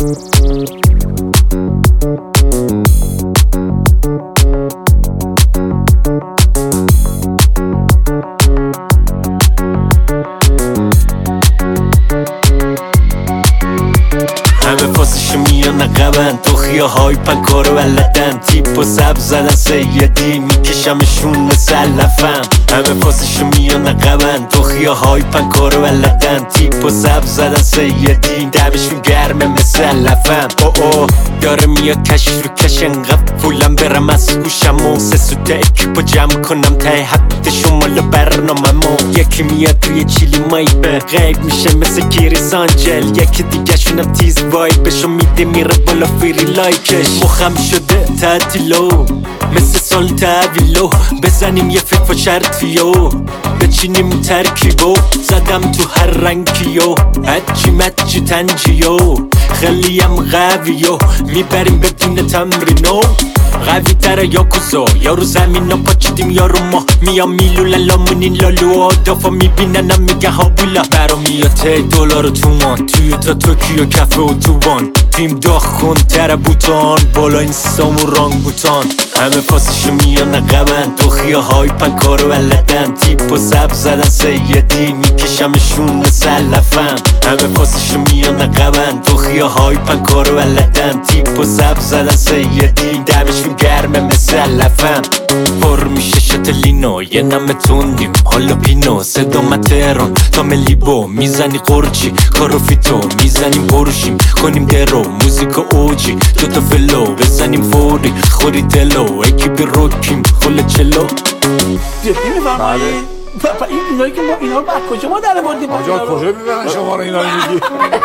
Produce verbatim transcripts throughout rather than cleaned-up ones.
همه پاسشو میان عقبن تو خیاهای پن کارو بلدن تیپ و سب زدن سیدی میکشمشون مسلفم همه پاسشو میان عقبن تو خیاهای پن کارو بلدن تیپ و سب زدن سیدی دمشون گرمه مسلفم او او داره میاد کش رو کش انقدر پولم برم از گوشم و سه سوته اکیپو جمع کنم ته هفته شمال برنامه مو یکی میاد توی چیلی مایبه غیب میشه مثل گیری سانجل یکی دیگه شونم تیز وایبشو میده میره بالا فیری لایکش مخم شده تعطیلو مثل سال تحویلو بزنیم یه فکر و شرطیو بچینیم ترکیبو زدم تو هر رنگیو هچی مچی تنجیو خیلیم قویو میبریم بدون تمرینو قوی تره یا کسو یارو زمین رو پاچیدیم یارو ما میام میلوله لامونین لالو آدافا میبیننم میگه ها بولا برا میاد تی دلار و تومان توی تا توکیو کفه و توبان تیم داخ کن تره بوتان بالا این سامو رانگ بوتان همه پاسشو میان عقبن تو خیاهای پن کارو بلدن تیپ و سب زدن سیدی میکشمشون مسلفم همه پاسشو میان عقبن تو خیاهای پن کارو بلدن تیپ و سب زدن سیدی دمشون گرمه مسلفم پر میشه شتلینو یه نمه تندیم حالا پینو صدا تهران تا ملیبو میزنی قرچی کارو فیتو میزنیم بروشیم کنیم درو موزیک اوجی دوتا فلو بزنیم فوری خوری دلو اکیبی روکیم خل چلو جدی میفرمایی؟ این اینایی که ما اینا رو بر کجا ما در بردیم؟ آجا کجا بیبرن شما رو اینا رو میگی؟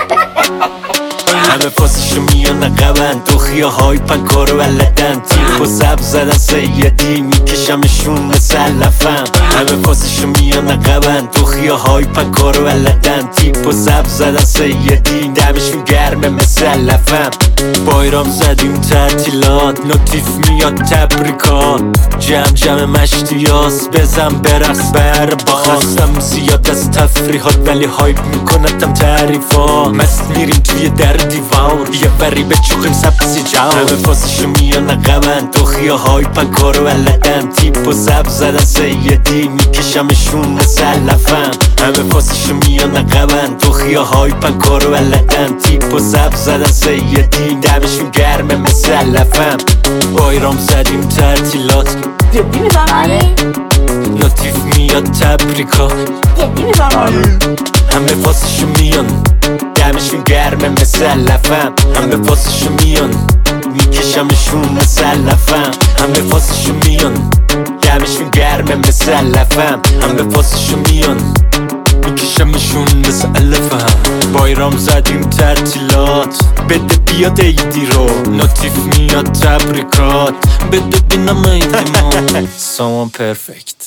همه پاسشو میان عقبن تو خیاهای پن کارو بلدن تیپ و سب زدن سیدی میکشمشون مسلفم همه پاسشو میان عقبن تو خیاهای پن کارو بلدن تیپ و سب زدن سیدی دمشون گرمه مسلفم بایرام زدیم تعطیلات نوتیف میاد تبریکات جمع جمع مشتیاس بزن برقص بر با خستم زیاد از تفریحات ولی هایپ میکنتم تعریفات مست میریم توی در دیوار یه بری به چوخیم سبسی جاو همه پاسشو میان عقبن تو خیاهای پن کارو بلدن تیپ و سب زدن سیدی میکشمشون مسلفم همه پاسشو میان عقبن تو خیاهای پن کارو بلدن تیپ و سب زدن سیدی دمشون گرمه مسلفم بایرام زدیم تعطیلات جدی میفرمایی؟ نوتیف میاد تبریکات جدی میفرمایی؟ همه پاسشو میان دمشون گرمه مسلفم همه پاسشو میان میکشمشون مسلفم همه پاسشو میان دمشون گرمه مسلفم همه پاسشو میان میکشمشون مسلفم بایرام زدیم تعطیلات بده بیاد ایدی رو نوتیف میاد تبریکات بده بینم ایدی ما سامان پرفکت